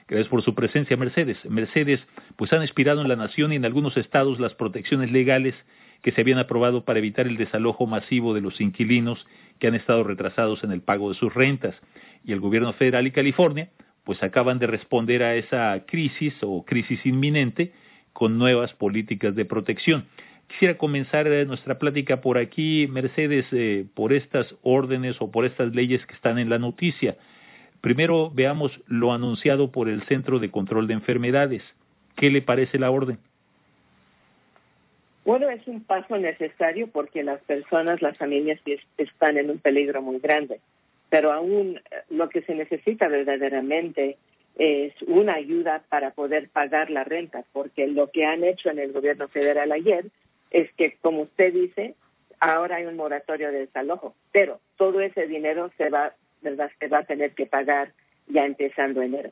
Gracias por su presencia, Mercedes. Mercedes, pues han expirado en la nación y en algunos estados las protecciones legales que se habían aprobado para evitar el desalojo masivo de los inquilinos que han estado retrasados en el pago de sus rentas. Y el gobierno federal y California, pues acaban de responder a esa crisis o crisis inminente con nuevas políticas de protección. Quisiera comenzar nuestra plática por aquí, Mercedes, por estas órdenes o por estas leyes que están en la noticia. Primero veamos lo anunciado por el Centro de Control de Enfermedades. ¿Qué le parece la orden? Bueno, es un paso necesario porque las personas, las familias están en un peligro muy grande. Pero aún lo que se necesita verdaderamente es una ayuda para poder pagar la renta, porque lo que han hecho en el gobierno federal ayer es que, como usted dice, ahora hay un moratorio de desalojo, pero todo ese dinero se va a tener que pagar ya empezando enero.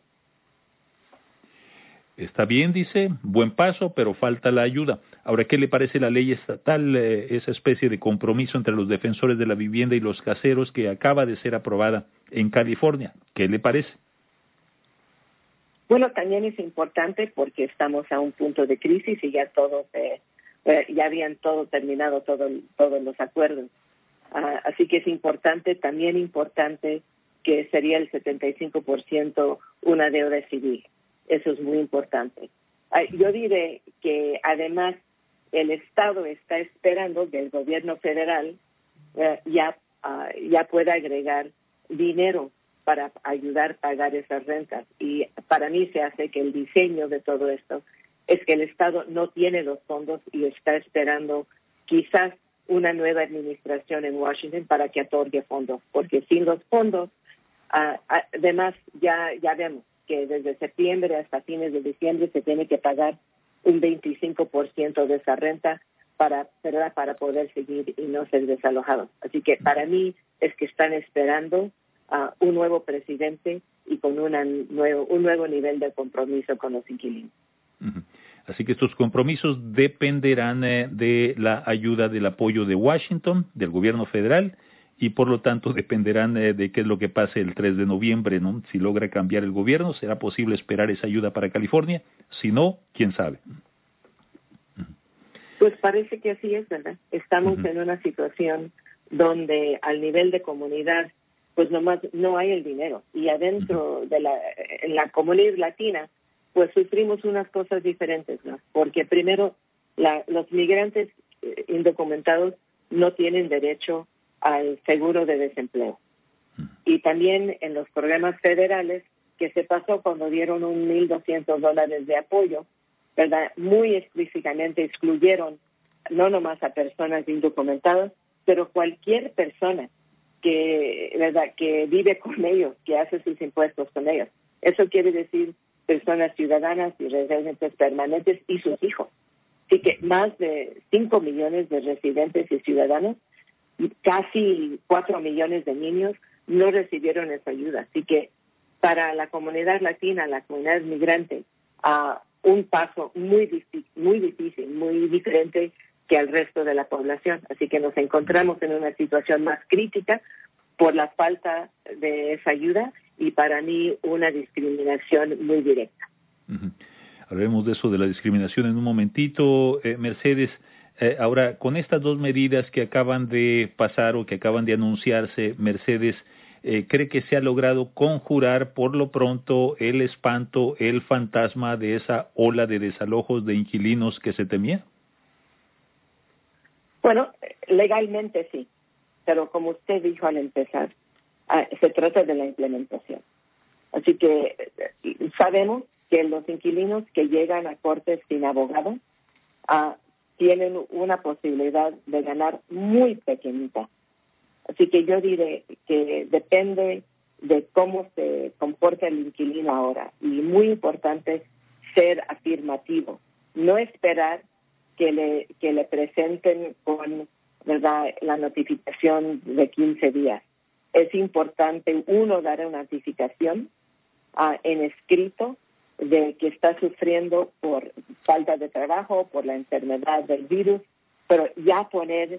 Está bien, dice, buen paso, pero falta la ayuda. Ahora, ¿qué le parece la ley estatal, esa especie de compromiso entre los defensores de la vivienda y los caseros que acaba de ser aprobada en California? ¿Qué le parece? Bueno, también es importante porque estamos a un punto de crisis y ya ya habían terminado todos los acuerdos. Así que es importante, también importante que sería el 75% una deuda civil. Eso es muy importante. Yo diré que además el Estado está esperando que el gobierno federal ya pueda agregar dinero para ayudar a pagar esas rentas. Y para mí se hace que el diseño de todo esto es que el Estado no tiene los fondos y está esperando quizás una nueva administración en Washington para que otorgue fondos, porque sin los fondos, además ya vemos que desde septiembre hasta fines de diciembre se tiene que pagar un 25% de esa renta para poder seguir y no ser desalojados. Así que para mí es que están esperando un nuevo presidente y con un nuevo nivel de compromiso con los inquilinos. Así que estos compromisos dependerán de la ayuda, del apoyo de Washington, del gobierno federal, y por lo tanto dependerán de qué es lo que pase el 3 de noviembre, ¿no? Si logra cambiar el gobierno, ¿será posible esperar esa ayuda para California? Si no, ¿quién sabe? Pues parece que así es, ¿verdad? Estamos en una situación donde al nivel de comunidad, pues nomás no hay el dinero. Y adentro en la comunidad latina, pues sufrimos unas cosas diferentes, ¿no? Porque primero, los migrantes indocumentados no tienen derecho al seguro de desempleo. Y también en los programas federales, que se pasó cuando dieron $1,200 de apoyo, ¿verdad? Muy explícitamente excluyeron no nomás a personas indocumentadas, pero cualquier persona que vive con ellos, que hace sus impuestos con ellos. Eso quiere decir personas ciudadanas y residentes permanentes y sus hijos. Así que más de 5 millones de residentes y ciudadanos, casi 4 millones de niños no recibieron esa ayuda. Así que para la comunidad latina, la comunidad migrante, un paso muy difícil, muy diferente que al resto de la población. Así que nos encontramos en una situación más crítica por la falta de esa ayuda y para mí una discriminación muy directa. Hablaremos de eso, de la discriminación en un momentito. Mercedes, ahora, con estas dos medidas que acaban de pasar o que acaban de anunciarse, Mercedes, ¿cree que se ha logrado conjurar por lo pronto el espanto, el fantasma de esa ola de desalojos de inquilinos que se temía? Bueno, legalmente sí, pero como usted dijo al empezar, se trata de la implementación. Así que sabemos que los inquilinos que llegan a cortes sin abogado tienen una posibilidad de ganar muy pequeñita. Así que yo diré que depende de cómo se comporta el inquilino ahora. Y muy importante ser afirmativo, no esperar que le presenten con, ¿verdad?, la notificación de 15 días. Es importante, uno, dar una notificación en escrito de que está sufriendo por falta de trabajo, por la enfermedad del virus, pero ya poner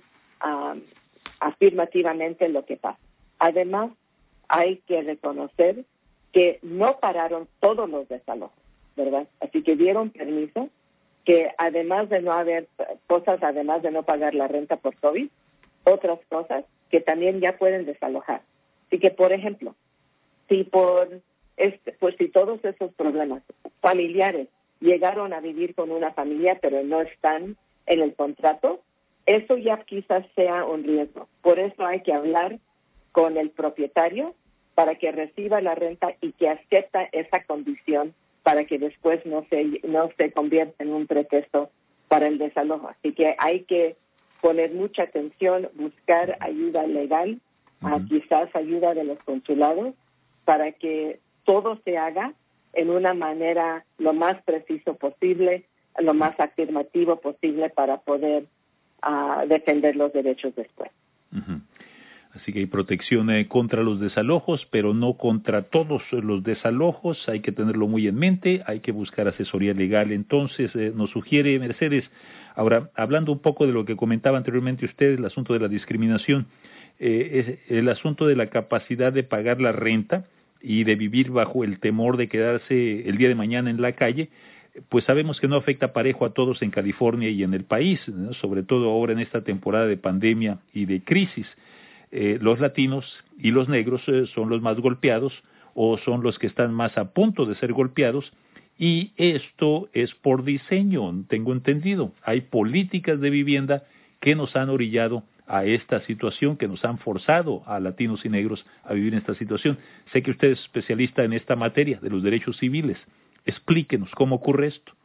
afirmativamente lo que pasa. Además, hay que reconocer que no pararon todos los desalojos, ¿verdad? Así que dieron permiso que además de no haber cosas, además de no pagar la renta por COVID, otras cosas que también ya pueden desalojar. Así que, por ejemplo, si si todos esos problemas familiares llegaron a vivir con una familia pero no están en el contrato, eso ya quizás sea un riesgo. Por eso hay que hablar con el propietario para que reciba la renta y que acepta esa condición para que después no se convierta en un pretexto para el desalojo. Así que hay que poner mucha atención, buscar ayuda legal, quizás ayuda de los consulados, para que todo se haga en una manera lo más preciso posible, lo más afirmativo posible para poder defender los derechos después. Uh-huh. Así que hay protección contra los desalojos, pero no contra todos los desalojos. Hay que tenerlo muy en mente, hay que buscar asesoría legal. Entonces, nos sugiere Mercedes. Ahora, hablando un poco de lo que comentaba anteriormente usted, el asunto de la discriminación, es el asunto de la capacidad de pagar la renta y de vivir bajo el temor de quedarse el día de mañana en la calle, pues sabemos que no afecta parejo a todos en California y en el país, ¿no? Sobre todo ahora en esta temporada de pandemia y de crisis. Los latinos y los negros son los más golpeados o son los que están más a punto de ser golpeados, y esto es por diseño, tengo entendido. Hay políticas de vivienda que nos han orillado a esta situación, que nos han forzado a latinos y negros a vivir en esta situación. Sé que usted es especialista en esta materia de los derechos civiles. Explíquenos cómo ocurre esto.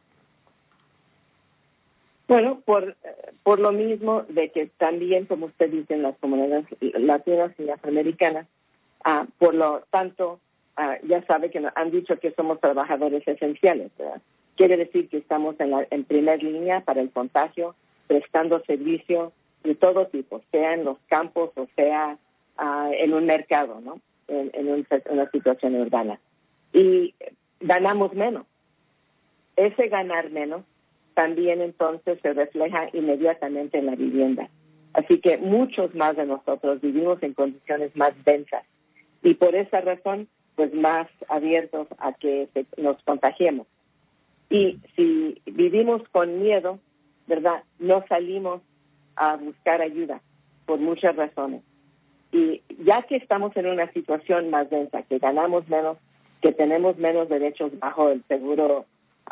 Bueno, por lo mismo de que también, como usted dice, en las comunidades latinas y afroamericanas, por lo tanto, ya sabe que han dicho que somos trabajadores esenciales, ¿verdad? Quiere decir que estamos en primer línea para el contagio, prestando servicio de todo tipo, sea en los campos o sea en un mercado, ¿no? En una situación urbana. Y ganamos menos. Ese ganar menos también entonces se refleja inmediatamente en la vivienda. Así que muchos más de nosotros vivimos en condiciones más densas y por esa razón, pues más abiertos a que nos contagiemos. Y si vivimos con miedo, ¿verdad? No salimos a buscar ayuda por muchas razones. Y ya que estamos en una situación más densa, que ganamos menos, que tenemos menos derechos bajo el seguro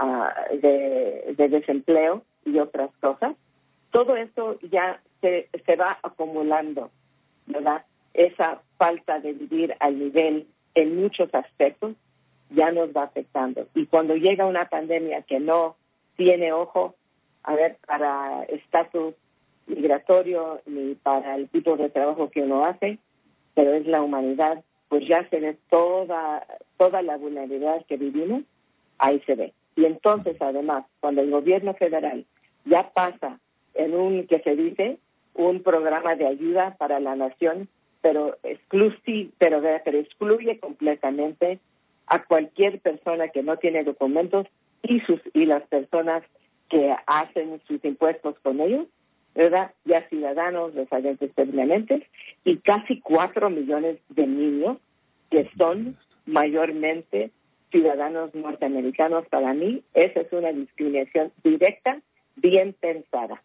de desempleo y otras cosas, todo esto ya se va acumulando, ¿verdad? Esa falta de vivir al nivel en muchos aspectos ya nos va afectando. Y cuando llega una pandemia que no tiene ojo, para estatus migratorio ni para el tipo de trabajo que uno hace, pero es la humanidad, pues ya se ve toda la vulnerabilidad que vivimos, ahí se ve. Y entonces, además, cuando el gobierno federal ya pasa en un programa de ayuda para la nación, pero excluye completamente a cualquier persona que no tiene documentos y las personas que hacen sus impuestos con ellos, ¿verdad? Ya ciudadanos, residentes permanentes, y casi 4 millones de niños que son mayormente ciudadanos norteamericanos. Para mí, esa es una discriminación directa, bien pensada.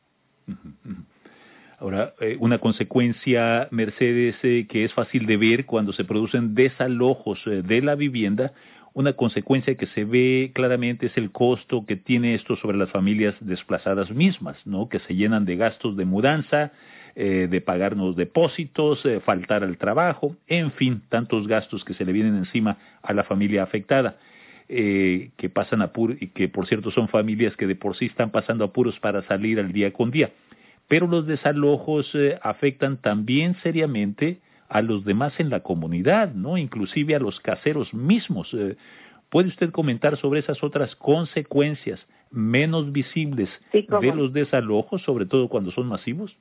Ahora, una consecuencia, Mercedes, que es fácil de ver cuando se producen desalojos de la vivienda, una consecuencia que se ve claramente es el costo que tiene esto sobre las familias desplazadas mismas, ¿no? Que se llenan de gastos de mudanza, de pagar los depósitos, faltar al trabajo, en fin, tantos gastos que se le vienen encima a la familia afectada, que pasan apuros, y que por cierto son familias que de por sí están pasando apuros para salir al día con día. Pero los desalojos afectan también seriamente a los demás en la comunidad, ¿no? Inclusive a los caseros mismos. ¿Puede usted comentar sobre esas otras consecuencias menos visibles de los desalojos, sobre todo cuando son masivos?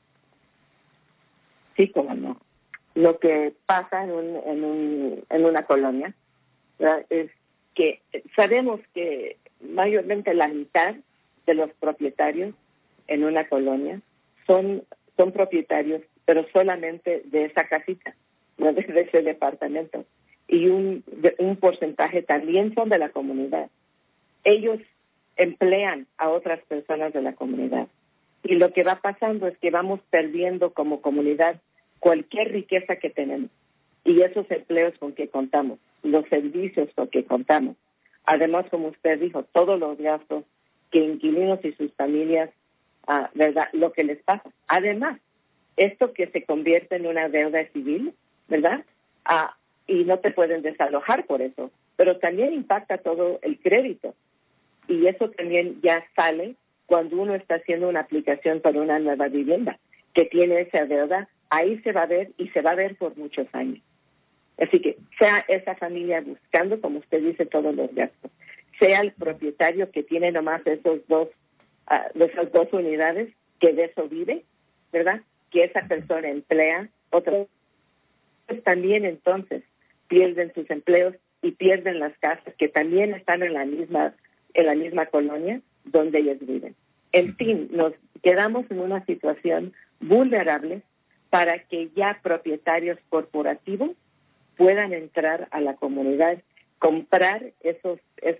Sí, cómo no. Lo que pasa en una colonia, ¿verdad? Es que sabemos que mayormente la mitad de los propietarios en una colonia son propietarios, pero solamente de esa casita, no de ese departamento. y un porcentaje también son de la comunidad. Ellos emplean a otras personas de la comunidad. Y lo que va pasando es que vamos perdiendo como comunidad cualquier riqueza que tenemos. Y esos empleos con que contamos, los servicios con que contamos. Además, como usted dijo, todos los gastos que inquilinos y sus familias, ¿verdad?, lo que les pasa. Además, esto que se convierte en una deuda civil, ¿verdad?, y no te pueden desalojar por eso, pero también impacta todo el crédito. Y eso también ya sale cuando uno está haciendo una aplicación para una nueva vivienda, que tiene esa deuda, ahí se va a ver y se va a ver por muchos años. Así que sea esa familia buscando, como usted dice, todos los gastos, sea el propietario que tiene nomás esas dos unidades, que de eso vive, ¿verdad?, que esa persona emplea otros, pues también entonces pierden sus empleos y pierden las casas que también están en la misma colonia donde ellos viven. En fin, nos quedamos en una situación vulnerable para que ya propietarios corporativos puedan entrar a la comunidad, comprar esos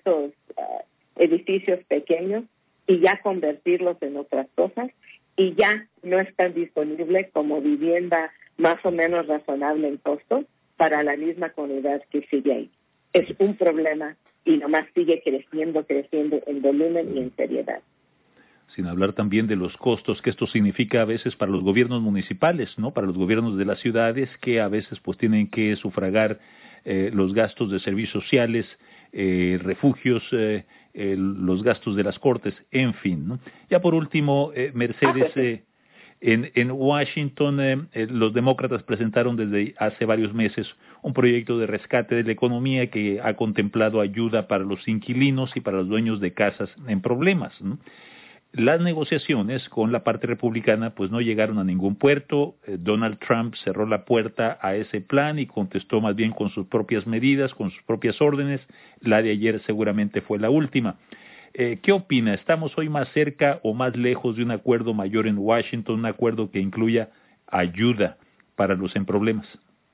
edificios pequeños y ya convertirlos en otras cosas, y ya no están disponibles como vivienda más o menos razonable en costo para la misma comunidad que sigue ahí. Es un problema y nomás sigue creciendo en volumen y en seriedad. Sin hablar también de los costos que esto significa a veces para los gobiernos municipales, ¿no? Para los gobiernos de las ciudades, que a veces pues tienen que sufragar los gastos de servicios sociales, refugios, los gastos de las cortes, en fin, ¿no? Ya por último, Mercedes, en Washington los demócratas presentaron desde hace varios meses un proyecto de rescate de la economía que ha contemplado ayuda para los inquilinos y para los dueños de casas en problemas, ¿no? Las negociaciones con la parte republicana pues no llegaron a ningún puerto. Donald Trump cerró la puerta a ese plan y contestó más bien con sus propias medidas, con sus propias órdenes. La de ayer seguramente fue la última. ¿Qué opina? ¿Estamos hoy más cerca o más lejos de un acuerdo mayor en Washington, un acuerdo que incluya ayuda para los en problemas?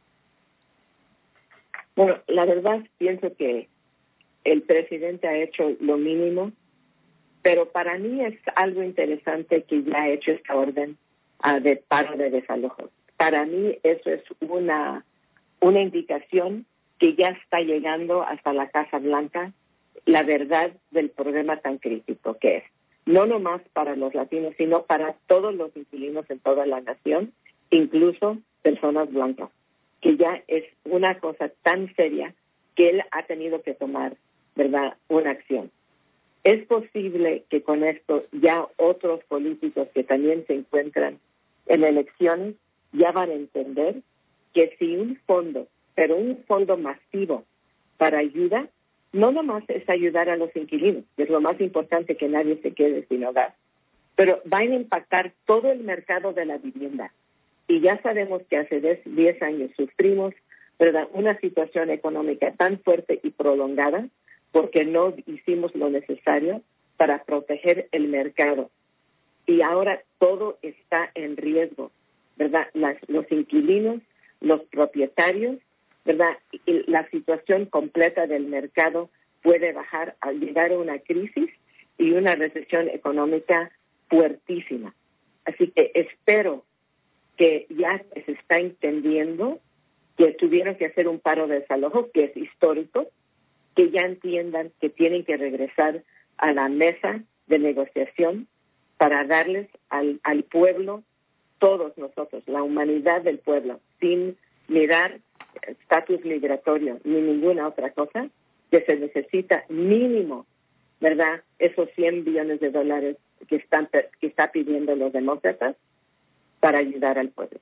Bueno, la verdad pienso que el presidente ha hecho lo mínimo, pero para mí es algo interesante que ya ha hecho esta orden de paro de desalojo. Para mí eso es una indicación que ya está llegando hasta la Casa Blanca la verdad del problema tan crítico que es, no nomás para los latinos, sino para todos los inquilinos en toda la nación, incluso personas blancas, que ya es una cosa tan seria que él ha tenido que tomar, ¿verdad?, una acción. Es posible que con esto ya otros políticos que también se encuentran en elecciones ya van a entender que si un fondo, pero un fondo masivo para ayuda, no nomás es ayudar a los inquilinos, que es lo más importante, que nadie se quede sin hogar, pero va a impactar todo el mercado de la vivienda. Y ya sabemos que hace 10 años sufrimos, ¿verdad?, una situación económica tan fuerte y prolongada porque no hicimos lo necesario para proteger el mercado. Y ahora todo está en riesgo, ¿verdad? Los inquilinos, los propietarios, ¿verdad? Y la situación completa del mercado puede bajar al llegar a una crisis y una recesión económica fuertísima. Así que espero que ya se está entendiendo que tuvieron que hacer un paro de desalojo, que es histórico, que ya entiendan que tienen que regresar a la mesa de negociación para darles al pueblo, todos nosotros, la humanidad del pueblo, sin mirar estatus migratorio ni ninguna otra cosa, que se necesita mínimo, ¿verdad?, esos $100 billones que está pidiendo los demócratas para ayudar al pueblo.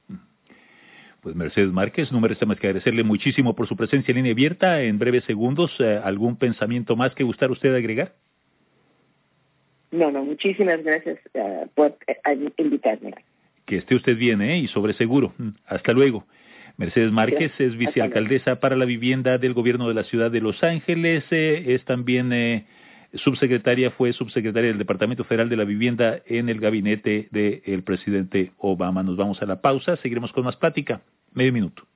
Pues Mercedes Márquez, no me resta más que agradecerle muchísimo por su presencia en línea abierta. En breves segundos, ¿algún pensamiento más que gustara usted agregar? No, muchísimas gracias por invitarme. Que esté usted bien, y sobre seguro. Hasta luego. Mercedes Márquez es vicealcaldesa para la vivienda del gobierno de la ciudad de Los Ángeles, es también fue subsecretaria del Departamento Federal de la Vivienda en el gabinete del presidente Obama. Nos vamos a la pausa, seguiremos con más plática. Medio minuto.